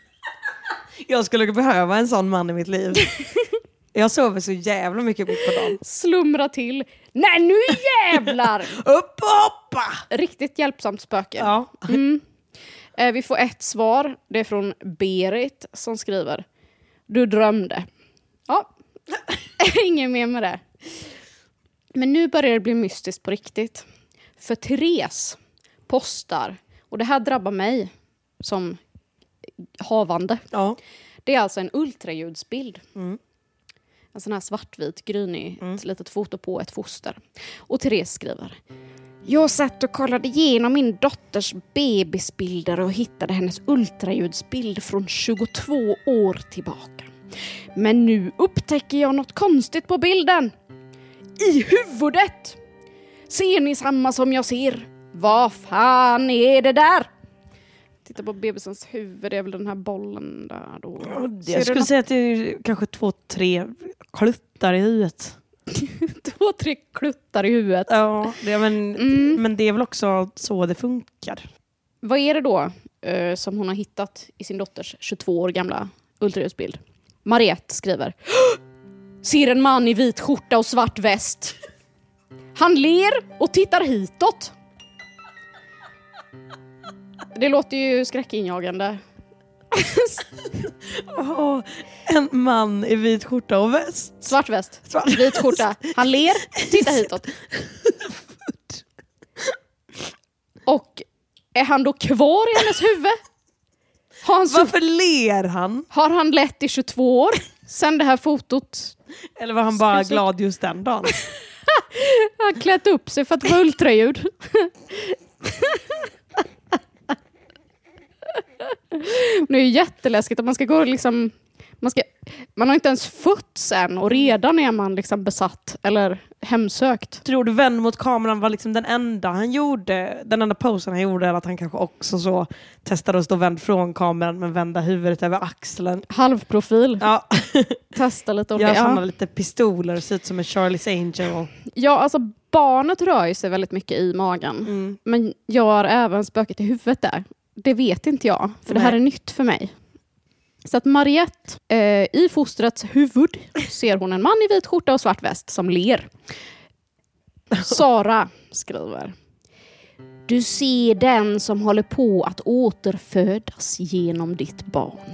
Jag skulle behöva en sån man i mitt liv. Jag sover så jävla mycket mitt på dagen. Slumra till. Nej nu jävlar! Upp och hoppa! Riktigt hjälpsamt spöke. Ja. Vi får ett svar. Det är från Berit som skriver: du drömde. Ja. Ingen mer med det. Men nu börjar det bli mystiskt på riktigt. För Therese postar, och det här drabbar mig som havande. Ja. Det är alltså en ultraljudsbild. En sån här svartvit, grynig, ett litet foto på ett foster. Och Therese skriver: jag satt och kollade igenom min dotters bebisbilder och hittade hennes ultraljudsbild från 22 år tillbaka. Men nu upptäcker jag något konstigt på bilden. I huvudet! Ser ni samma som jag ser? Vad fan är det där? Titta på bebisens huvud, det är väl den här bollen där då. Jag skulle säga att det är kanske 2-3 kluttar i huvudet. 2-3 kluttar i huvudet. Ja, men det är väl också så det funkar. Vad är det då som hon har hittat i sin dotters 22 år gamla ultraljudsbild? Mariette skriver: ser en man i vit skjorta och svart väst. Han ler och tittar hitåt. Det låter ju skräckinjagande. En man i vit skjorta och väst. Svart väst. Vit skjorta. Han ler, tittar hitåt. Och är han då kvar i hennes huvud? Varför ler han? Har han lett i 22 år sen det här fotot? Eller var han bara glad just den dagen? Han har klätt upp sig för att vara ultraljud. Det är ju jätteläskigt att man ska gå liksom... Man har inte ens fötts än och redan är man liksom besatt eller hemsökt. Tror du vänd mot kameran var liksom den enda posen han gjorde, eller att han kanske också så testade att stå vänd från kameran men vända huvudet över axeln? Halvprofil. Ja. Testa lite. Jag samlar lite pistoler och ser ut som en Charlie's Angel. Ja, alltså barnet rör sig väldigt mycket i magen. Men jag har även spöket i huvudet där. Det vet inte jag, för det här är nytt för mig. Så att Mariette, i fostrets huvud ser hon en man i vit skjorta och svart väst som ler. Sara skriver: du ser den som håller på att återfödas genom ditt barn.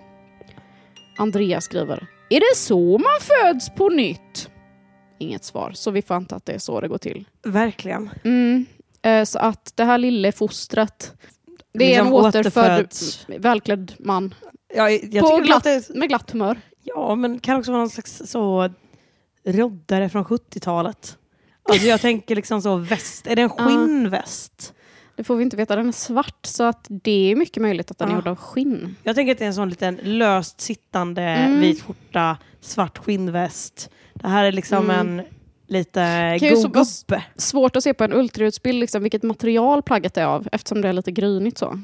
Andrea skriver: är det så man föds på nytt? Inget svar, så vi får anta att det är så det går till. Verkligen. Så att det här lilla fostret, det är en återfödd välklädd man. Ja, Med glatt humör. Ja, men kan också vara någon slags så roddare från 70-talet. Alltså jag tänker liksom så väst. Är det en skinnväst? Det får vi inte veta. Den är svart, så att det är mycket möjligt att den är gjord av skinn. Jag tänker att det är en sån liten löst sittande vit skjorta, svart skinnväst. Det här är liksom en lite god gubbe. Svårt att se på en ultraljudsbild liksom, vilket material plagget är av, eftersom det är lite grynigt så.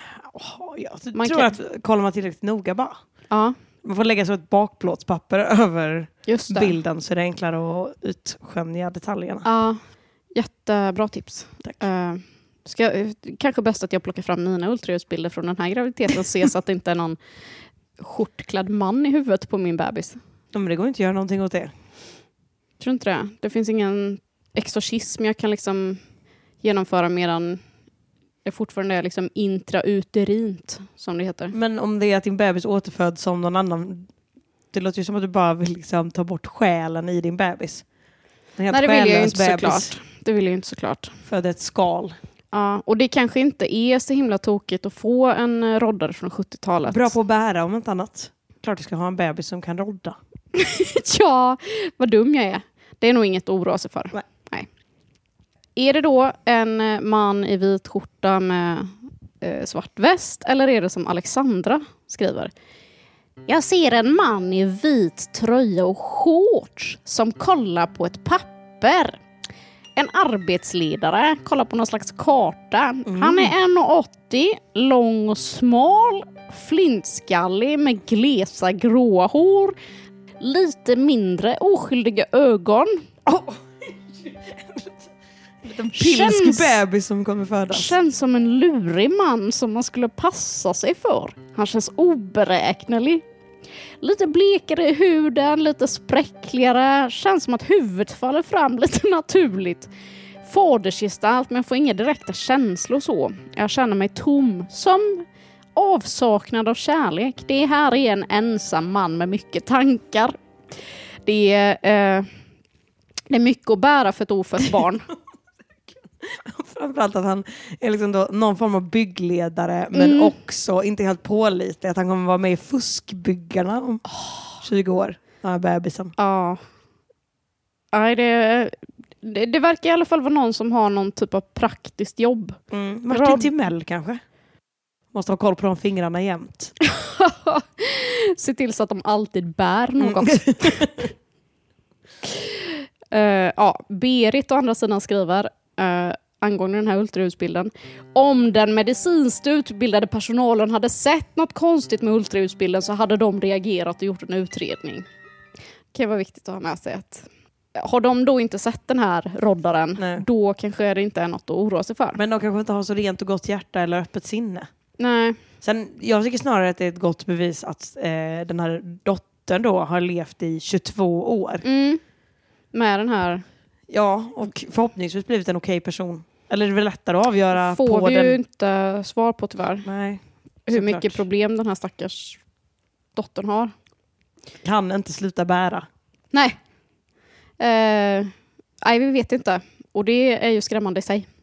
Jag tror att kollar man tillräckligt noga bara. Ja. Man får lägga så ett bakplåtspapper över bilden så det är enklare att utskönja detaljerna. Ja, jättebra tips. Kanske bäst att jag plockar fram mina ultraljudsbilder från den här graviditeten och ser så att det inte är någon skjortklädd man i huvudet på min bebis. Men det går inte att göra någonting åt det. Tror inte det. Det finns ingen exorcism jag kan liksom genomföra medan det fortfarande är liksom intrauterint, som det heter. Men om det är att din bebis återföds som någon annan, det låter ju som att du bara vill liksom ta bort själen i din bebis. Nej, det vill jag inte såklart. Det vill jag inte såklart. För det är ett skal. Ja, och det kanske inte är så himla tokigt att få en roddare från 70-talet. Bra på att bära om inte annat. Klart du ska ha en bebis som kan rodda. Ja, vad dum jag är. Det är nog inget att oroa sig för. Nej. Är det då en man i vit skjorta med svart väst, eller är det som Alexandra skriver? Jag ser en man i vit tröja och shorts som kollar på ett papper. En arbetsledare kollar på någon slags karta. Han är 1,80, lång och smal, flintskallig med glesa gråa hår, lite mindre oskyldiga ögon. En pilsk bebis som kommer födas. Känns som en lurig man som man skulle passa sig för. Han känns oberäknelig. Lite blekare i huden, lite spräckligare. Känns som att huvudet faller fram lite naturligt. Fadersgestalt, men jag får inga direkta känslor så. Jag känner mig tom, som avsaknad av kärlek. Det här är en ensam man med mycket tankar. Det är mycket att bära för ett ofött barn. Framförallt att han är liksom då någon form av byggledare, men också inte helt pålitlig. Att han kommer vara med i fuskbyggarna om 20 år. Den här bebisen. Ja. Nej, det verkar i alla fall vara någon som har någon typ av praktiskt jobb. Martin Timell kanske? Måste ha koll på de fingrarna jämt. Se till så att de alltid bär något. Berit å andra sidan skriver angående den här ultraljudsbilden. Om den medicinskt utbildade personalen hade sett något konstigt med ultraljudsbilden så hade de reagerat och gjort en utredning. Det kan vara viktigt att ha med sig att har de då inte sett den här roddaren, då kanske det inte är något att oroa sig för. Men de kanske inte har så rent och gott hjärta eller öppet sinne. Nej. Sen, jag tycker snarare att det är ett gott bevis att den här dottern då har levt i 22 år. Med den här... Ja, och förhoppningsvis blivit en okej person. Eller det är väl lättare att avgöra får på vi den... ju inte svar på tyvärr. Nej. Hur mycket problem den här stackars dottern har. Kan inte sluta bära. Nej. Nej, vi vet inte. Och det är ju skrämmande i sig.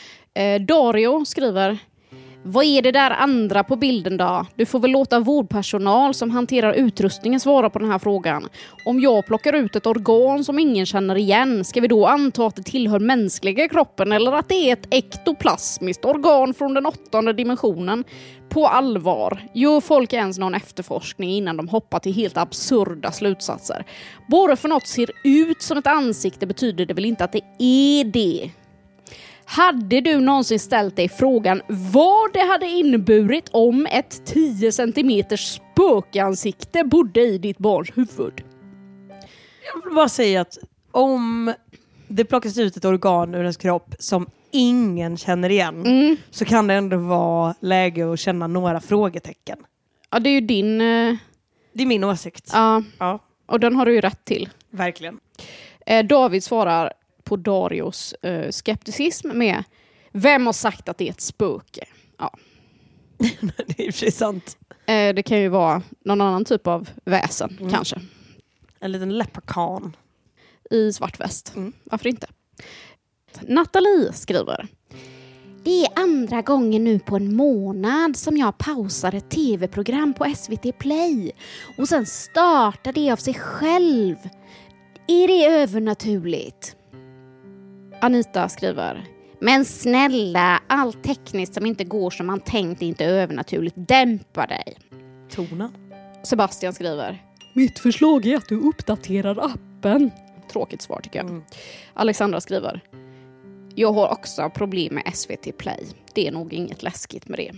Dario skriver: vad är det där andra på bilden då? Du får väl låta vårdpersonal som hanterar utrustningen svara på den här frågan. Om jag plockar ut ett organ som ingen känner igen, ska vi då anta att det tillhör mänskliga kroppen eller att det är ett ektoplasmiskt organ från den 8:e dimensionen? På allvar, gör folk ens någon efterforskning innan de hoppar till helt absurda slutsatser? Bara för något ser ut som ett ansikte betyder det väl inte att det är det? Hade du någonsin ställt dig frågan vad det hade inneburit om ett 10 centimeters spökansikte bodde i ditt barns huvud? Jag vill bara säga att om det plockas ut ett organ ur ens kropp som ingen känner igen så kan det ändå vara läge att känna några frågetecken. Ja, det är ju din... Det är min åsikt. Ja, och den har du ju rätt till. Verkligen. David svarar på Darios skepticism med: vem har sagt att det är ett spöke? Ja. Det är ju precis sant. Det kan ju vara någon annan typ av väsen, kanske. En liten leprechaun. I svart väst. Varför inte? Nathalie skriver: det är andra gången nu på en månad som jag pausar ett tv-program på SVT Play. Och sen startar det av sig själv. Är det övernaturligt? Anita skriver: men snälla, allt tekniskt som inte går som man tänkt är inte övernaturligt. Dämpa dig. Tona. Sebastian skriver: mitt förslag är att du uppdaterar appen. Tråkigt svar tycker jag. Alexandra skriver: jag har också problem med SVT Play. Det är nog inget läskigt med det.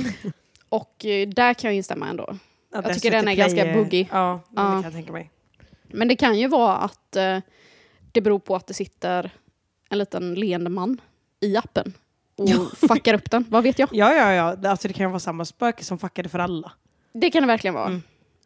Och där kan jag instämma ändå. Jag tycker SVT den är ganska buggig. Ja, det kan jag tänka mig. Men det kan ju vara att det beror på att det sitter en liten leende man i appen och fuckar upp den. Vad vet jag? Ja. Alltså det kan ju vara samma spöke som fuckade för alla. Det kan det verkligen vara.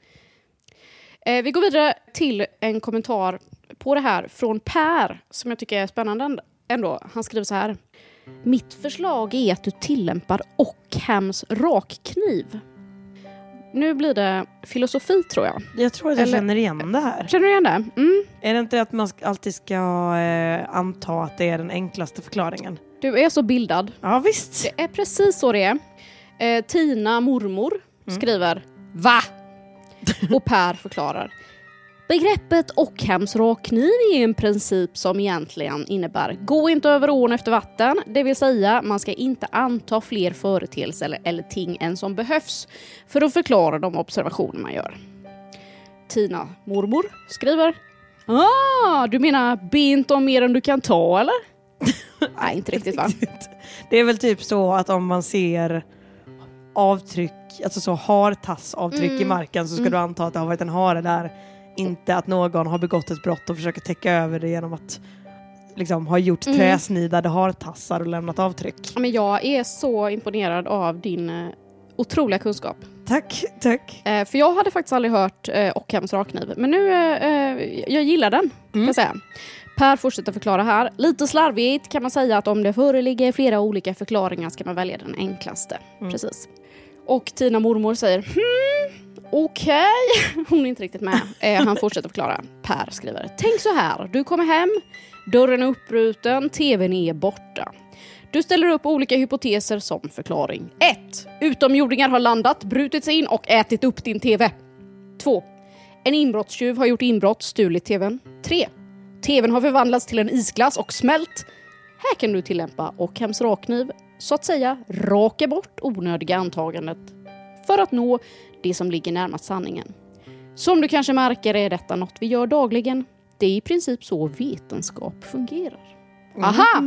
Vi går vidare till en kommentar på det här från Per som jag tycker är spännande ändå. Han skriver så här: mitt förslag är att du tillämpar Ockhams rakkniv. Nu blir det filosofi tror jag. Jag tror att jag känner igen det här. Känner du igen det? Är det inte att man alltid ska anta att det är den enklaste förklaringen? Du är så bildad. Ja visst. Det är precis så det är. Tina mormor skriver: va? Och Per förklarar: begreppet Ockhams rakkniv är en princip som egentligen innebär gå inte över ån efter vatten. Det vill säga man ska inte anta fler företeelser eller ting än som behövs för att förklara de observationer man gör. Tina mormor skriver: du menar be inte om mer än du kan ta eller? Nej, inte riktigt va? Det är väl typ så att om man ser avtryck, alltså så hartassavtryck i marken så ska du anta att det har varit en hare där. Inte att någon har begått ett brott och försöker täcka över det genom att liksom ha gjort träsnidade hartassar och lämnat avtryck. Men jag är så imponerad av din otroliga kunskap. Tack. För jag hade faktiskt aldrig hört Ockhams rakkniv. Men nu, jag gillar den kan jag säga. Per fortsätter förklara här. Lite slarvigt kan man säga att om det föreligger flera olika förklaringar ska man välja den enklaste. Precis. Och Tina mormor säger okej. Hon är inte riktigt med. Han fortsätter förklara. Per skriver: tänk så här. Du kommer hem. Dörren är uppbruten. TVn är borta. Du ställer upp olika hypoteser som förklaring. 1. Utomjordingar har landat, brutit sig in och ätit upp din TV. 2. En inbrottstjuv har gjort inbrott, stulit TVn. 3. TVn har förvandlats till en isglass och smält. Här kan du tillämpa Ockhams rakkniv. så att säga raka bort onödiga antagandet för att nå det som ligger närmast sanningen. Som du kanske märker är detta något vi gör dagligen. Det är i princip så vetenskap fungerar. Aha!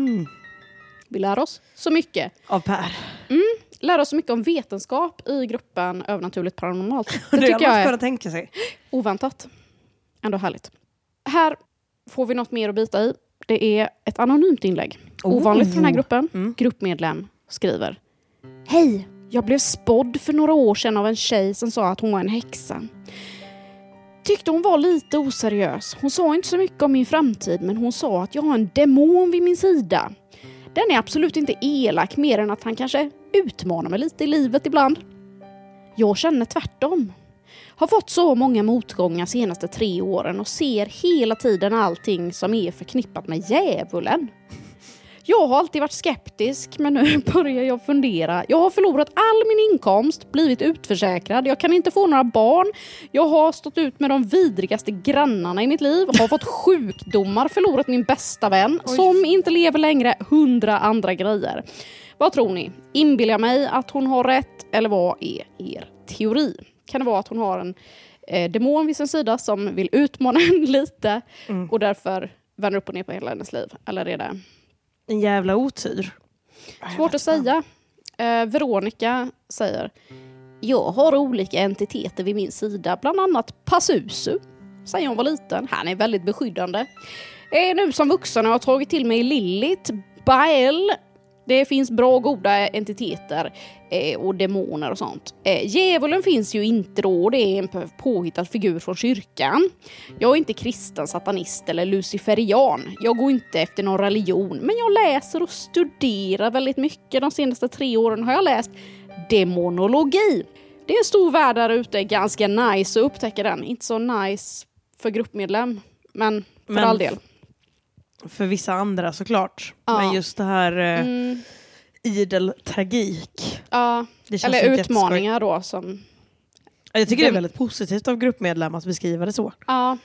Vi lär oss så mycket. Av Per. Lär oss så mycket om vetenskap i gruppen Övernaturligt Paranormalt. Det tycker jag är tänka sig. Oväntat. Ändå härligt. Här får vi något mer att bita i. Det är ett anonymt inlägg. Ovanligt för den här gruppen. Gruppmedlem skriver: Hej, jag blev spådd för några år sedan av en tjej som sa att hon var en häxa. Tyckte hon var lite oseriös. Hon sa inte så mycket om min framtid, men hon sa att jag har en demon vid min sida. Den är absolut inte elak, mer än att han kanske utmanar mig lite i livet ibland. Jag känner tvärtom. Har fått så många motgångar senaste 3 åren och ser hela tiden allting som är förknippat med djävulen. Jag har alltid varit skeptisk, men nu börjar jag fundera. Jag har förlorat all min inkomst, blivit utförsäkrad. Jag kan inte få några barn. Jag har stått ut med de vidrigaste grannarna i mitt liv. Har fått sjukdomar, förlorat min bästa vän som inte lever längre, 100 andra grejer. Vad tror ni? Inbillar mig att hon har rätt, eller vad är er teori? Kan det vara att hon har en demon vid sin sida som vill utmana henne lite och därför vänder upp och ner på hela hennes liv? Eller är det en jävla otur? Svårt att säga. Veronica säger: jag har olika entiteter vid min sida. Bland annat Pazuzu. Sen jag var liten. Han är väldigt beskyddande. Nu som vuxen har jag tagit till mig Lilith, Bael. Det finns bra goda entiteter och demoner och sånt. Djävulen finns ju inte då. Det är en påhittad figur från kyrkan. Jag är inte kristen, satanist eller luciferian. Jag går inte efter någon religion. Men jag läser och studerar väldigt mycket. De senaste 3 åren har jag läst demonologi. Det är en stor värld där ute. Ganska nice att upptäcka den. Inte så nice för gruppmedlem. Men för all del. För vissa andra såklart. Ja. Men just det här idel tragik. Ja, eller utmaningar då. Som jag tycker det är väldigt positivt av gruppmedlemmar att beskriva det så. Ja.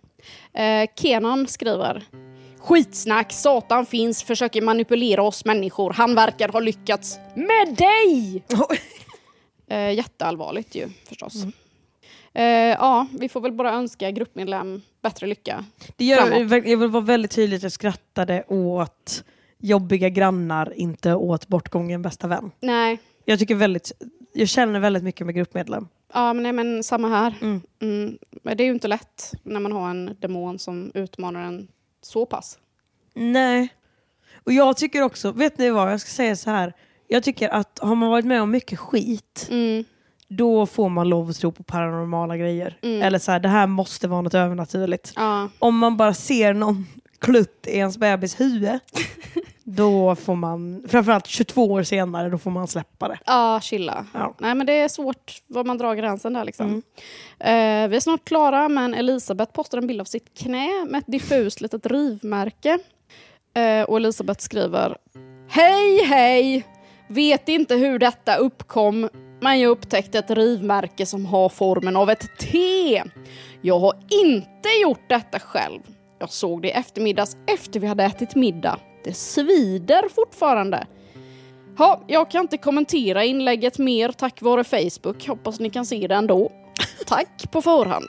Kenan skriver: skitsnack, Satan finns, försöker manipulera oss människor. Han verkar ha lyckats med dig! Jätteallvarligt ju, förstås. Ja, vi får väl bara önska gruppmedlem bättre lycka. Jag vill vara väldigt tydligt att jag skrattade åt jobbiga grannar, inte åt bortgången bästa vän. Nej. Jag känner väldigt mycket med gruppmedlem. Ja, men samma här. Men det är ju inte lätt när man har en demon som utmanar en så pass. Nej. Och jag tycker också, vet ni vad, jag ska säga så här. Jag tycker att har man varit med om mycket skit, då får man lov att tro på paranormala grejer. Eller så här, det här måste vara något övernaturligt. Om man bara ser någon klutt i ens bebis huvud, då får man, framförallt 22 år senare, då får man släppa det. Ja, chilla. Ja. Nej, men det är svårt vad man drar gränsen där liksom. Vi är snart klara, men Elisabeth postar en bild av sitt knä med ett diffust litet rivmärke. Och Elisabeth skriver: hej! Vet inte hur detta uppkom, men jag upptäckte ett rivmärke som har formen av ett T. Jag har inte gjort detta själv. Jag såg det i eftermiddags efter vi hade ätit middag. Det svider fortfarande. Ja, jag kan inte kommentera inlägget mer tack vare Facebook. Hoppas ni kan se det ändå. Tack på förhand.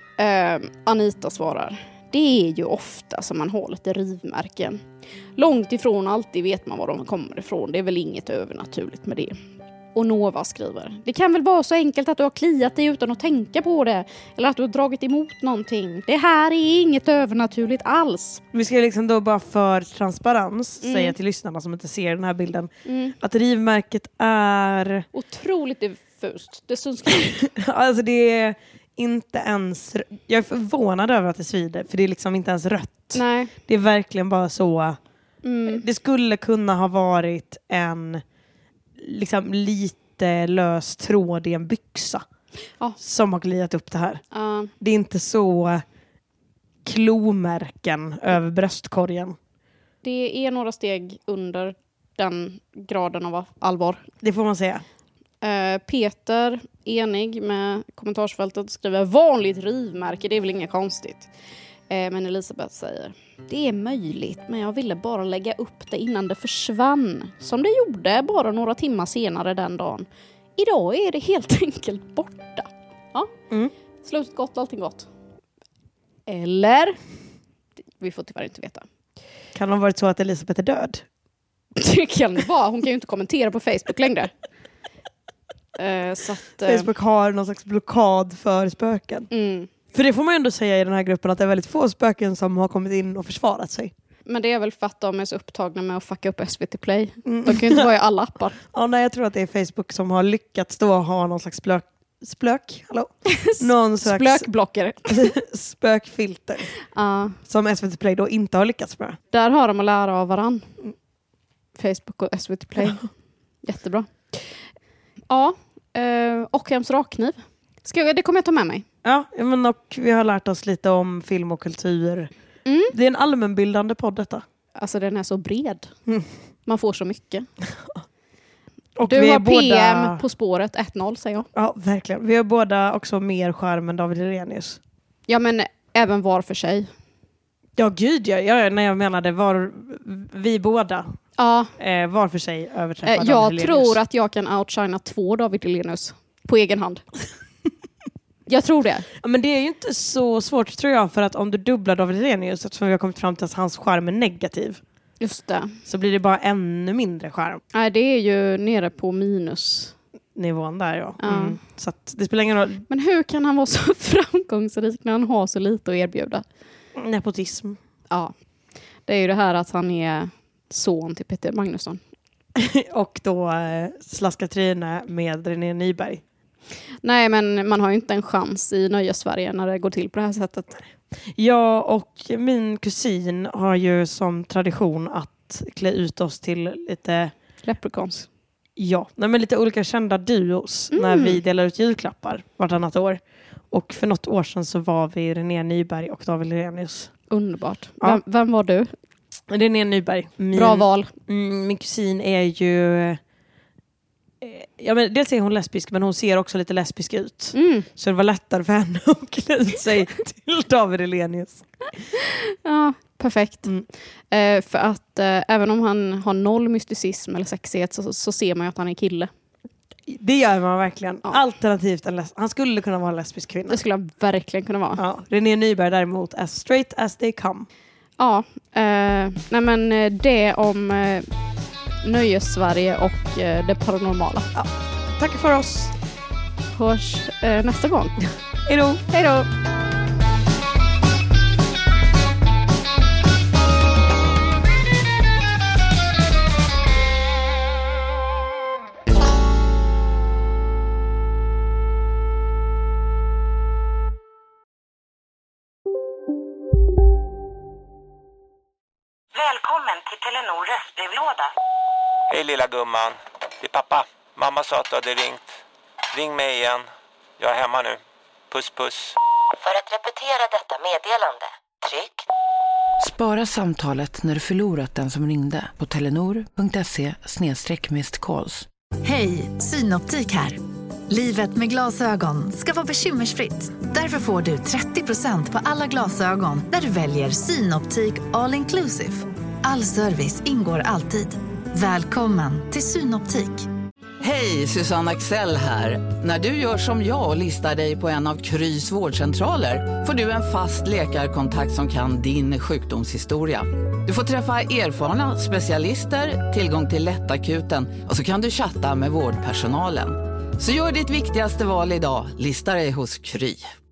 Anita svarar: det är ju ofta som man har lite rivmärken. Långt ifrån alltid vet man var de kommer ifrån. Det är väl inget övernaturligt med det. Och Nova skriver: det kan väl vara så enkelt att du har kliat dig utan att tänka på det. Eller att du har dragit emot någonting. Det här är inget övernaturligt alls. Vi ska liksom då bara för transparens säga till lyssnarna som inte ser den här bilden att rivmärket är otroligt diffust. Det syns knappt. Alltså det är inte ens... Jag är förvånad över att det svider, för det är liksom inte ens rött. Nej. Det är verkligen bara så... Det skulle kunna ha varit en liksom lite lös tråd i en byxa som har gliat upp det här. Det är inte så klomärken över bröstkorgen. Det är några steg under den graden av allvar. Det får man säga. Peter, enig med kommentarsfältet, skriver: vanligt rivmärke, det är väl inget konstigt. Men Elisabeth säger: det är möjligt, men jag ville bara lägga upp det innan det försvann. Som det gjorde bara några timmar senare den dagen. Idag är det helt enkelt borta. Ja. Slutet gott, allting gott. Eller? Vi får tyvärr inte veta. Kan det ha varit så att Elisabeth är död? Det kan det vara. Hon kan ju inte kommentera på Facebook längre. Så att, Facebook har någon slags blockad för spöken. För det får man ju ändå säga i den här gruppen, att det är väldigt få spöken som har kommit in och försvarat sig. Men det är väl för att de är så upptagna med att fucka upp SVT Play. De kan ju inte vara i alla appar. Ja, nej, jag tror att det är Facebook som har lyckats då ha någon slags någon slags splökblocker. spökfilter. Som SVT Play då inte har lyckats med. Där har de att lära av varann. Facebook och SVT Play. Jättebra. Ja, Ockhems rakkniv. Det kommer jag ta med mig. Ja, men och vi har lärt oss lite om film och kultur. Det är en allmänbildande podd detta. Alltså den är så bred. Man får så mycket. Och du vi har båda... PM på spåret 1-0 säger jag. Ja, verkligen. Vi har båda också mer skärm än David Hellenius. Ja, men även var för sig. Ja, gud. När jag menade vi båda var för sig överträffar David Hellenius. Jag tror att jag kan outshina 2 David Hellenius på egen hand. Jag tror det. Ja, men det är ju inte så svårt tror jag, för att om du dubblar David Hellenius, eftersom vi har kommit fram till att hans skärm är negativ. Just det. Så blir det bara ännu mindre skärm. Nej, det är ju nere på minusnivån där, ja. Så att det spelar ingen roll. Men hur kan han vara så framgångsrik när han har så lite att erbjuda? Nepotism. Ja. Det är ju det här att han är son till Peter Magnusson. Och då slaskar Trine med René Nyberg. Nej, men man har ju inte en chans i Nöjes-Sverige när det går till på det här sättet. Ja, och min kusin har ju som tradition att klä ut oss till lite... Leprechauns. Ja, men lite olika kända duos när vi delar ut julklappar vartannat år. Och för något år sedan så var vi René Nyberg och David Hellenius. Underbart. Ja. Vem var du? René Nyberg. Bra val. Min kusin är ju... Ja, men dels är hon lesbisk, men hon ser också lite lesbisk ut. Så det var lättare för henne att klä ut sig till David Hellenius. Ja, perfekt. För att även om han har noll mysticism eller sexighet så ser man ju att han är kille. Det gör man verkligen. Ja. Alternativt han skulle kunna vara en lesbisk kvinna. Det skulle han verkligen kunna vara. Ja. René Nyberg däremot as straight as they come. Ja, nej men det om Nöjes-Sverige och det paranormala. Ja. Tack för oss. Hörs nästa gång. Hej då. Hej då. Välkommen till Telenor röstbrevlåda. Hej lilla gumman, det är pappa. Mamma sa att du hade ringt. Ring mig igen. Jag är hemma nu. Puss puss. För att repetera detta meddelande, tryck. Spara samtalet när du förlorat den som ringde på telenor.se/missed-calls. Hej, Synoptik här. Livet med glasögon ska vara bekymmersfritt. Därför får du 30% på alla glasögon när du väljer Synoptik All Inclusive. All service ingår alltid. Välkommen till Synoptik. Hej, Susanne Axel här. När du gör som jag och listar dig på en av Krys vårdcentraler får du en fast läkarkontakt som kan din sjukdomshistoria. Du får träffa erfarna specialister, tillgång till lättakuten och så kan du chatta med vårdpersonalen. Så gör ditt viktigaste val idag, lista dig hos Kry.